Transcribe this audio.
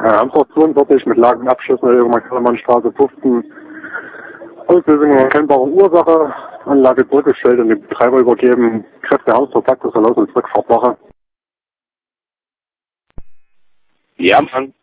Amtsort 42 mit Lagenabschlüssen der Jürgen-Kellermann-Straße 15. Auslösung erkennbare Ursache, Anlage zurückgestellt und den Betreiber übergeben. Kräfte Hausverpackt, das Verlauf und Rückfahrtwache. Ja, Mann.